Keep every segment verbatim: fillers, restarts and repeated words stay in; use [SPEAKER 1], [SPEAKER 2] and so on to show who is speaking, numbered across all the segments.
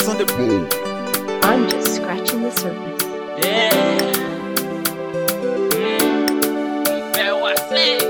[SPEAKER 1] on the bowl.
[SPEAKER 2] I'm just scratching the surface.
[SPEAKER 3] Yeah. Mm. Fair what's it?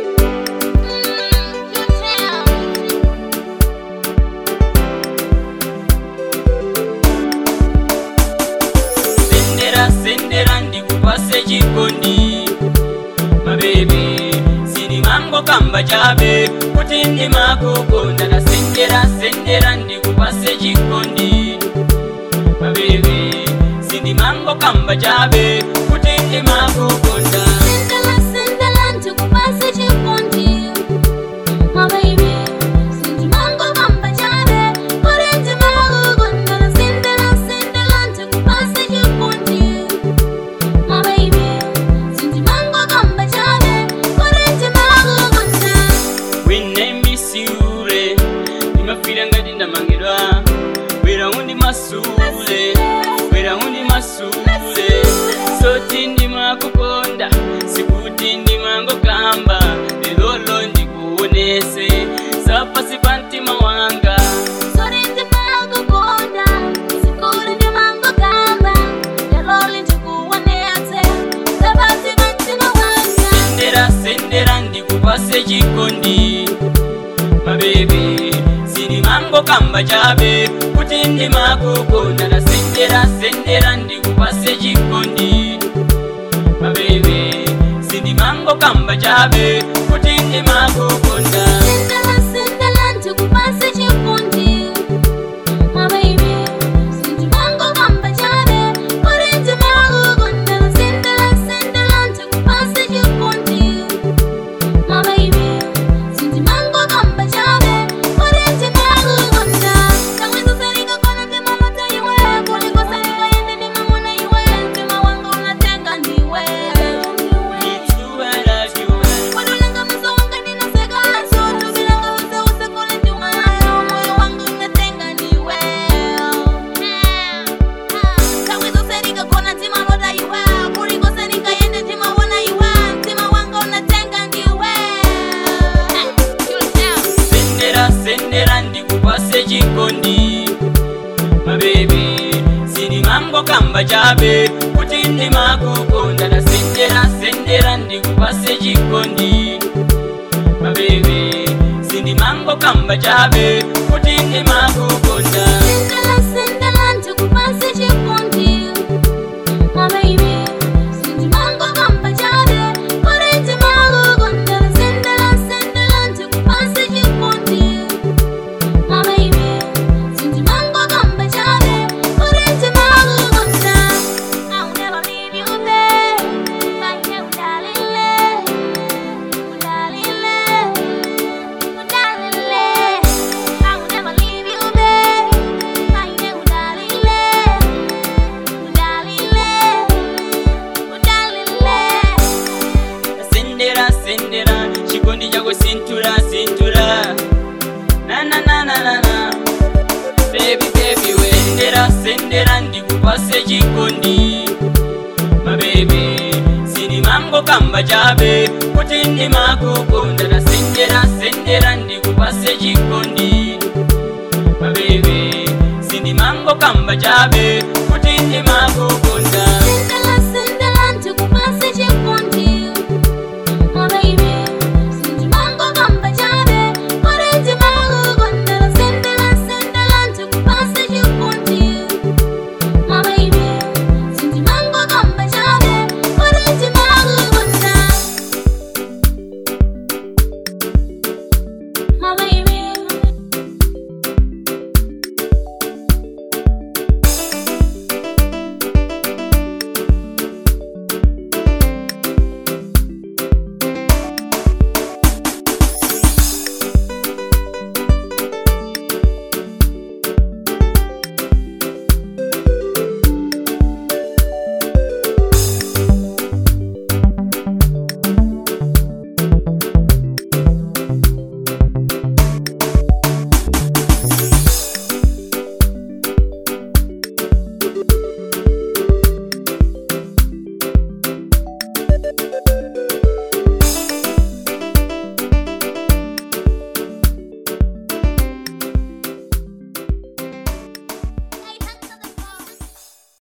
[SPEAKER 3] Sendera sendera ndikupase chikondi, my baby. Sini mango kamba chabe kuti ndimakukonda. Na sendera sendera ndikupase chikondi, my baby. Sini mango kamba chabe kuti ndimakukonda.
[SPEAKER 4] Sendela sendela ndikupase chikondi, my baby. Sini mango kamba chabe kuti ndimakukonda. Sendela sendela ndikupase chikondi, my baby. Sini mango kamba chabe kuti ndimakukonda.
[SPEAKER 3] When I miss you, re, nimafira ngati ndamangidwa. Wera undi masule, wera undi masule. Soti ndimakukonda, sikuti ndimangokamba. Lelo ndikuonese, sapasi pantima wanga.
[SPEAKER 4] Sori ndimakukonda, sikuti ndimangokamba. Lelo ndikuonese, sapasi pantima wanga.
[SPEAKER 3] Sendera sendera ndikupase chikondi, my baby. Sini mango kamba chabe kuti ndimakukonda. Na sendera sendera ndikupase chikondi, my baby. Sini mango kamba chabe kuti ndimakukonda.
[SPEAKER 4] Sendela sendela ndikupase chikondi, my baby. Sini mango kamba chabe kuti ndimakukonda. Sendela sendela ndikupase chikondi, my baby. Sini mango kamba chabe kuti ndimakukonda. Taweza serika kona ndimamata iwe, kuliko serika yende ndimamona iwe. Mtima wanga unatenga ndiwe.
[SPEAKER 3] It's you I love you.
[SPEAKER 4] Wadulanga muso wanga ninaseka so tubilanga wase wase kule ndiwayo. Moyo wangu unatenga ndiwe. Taweza serika kona ndimamata iwe, kuliko serika yende ndimamona iwe. Mtima wanga unatenga ndiwe.
[SPEAKER 3] Sendera sendera ndikupase chikondi, my baby. Sini mango kamba chabe kuti ndimakukonda. Na sendera sendera ndikupase chikondi, my baby. Sini mango kamba chabe kuti ndimakukonda.
[SPEAKER 4] Sendela sendela ndikupase chikondi, my baby. Sindi mango kamba chabe kuti ndimakukonda. Sendela sendela ndikupase chikondi, my baby. Sindi mango kamba chabe kuti ndimakukonda. I'll never leave you there. Bye, udalile, udalile, udalile. I'll never leave you there. Bye, udalile, udalile, udalile.
[SPEAKER 3] Sendera sendera chikondi chako sintura sintura. Na na na na na na. Baby baby we. Sendera sendera ndikupase chikondi, my baby. Sini mango kamba chabe kuti ndimakukonda. Na sendera sendera ndikupase chikondi, my baby. Sini mango kamba chabe kuti ndimakukonda.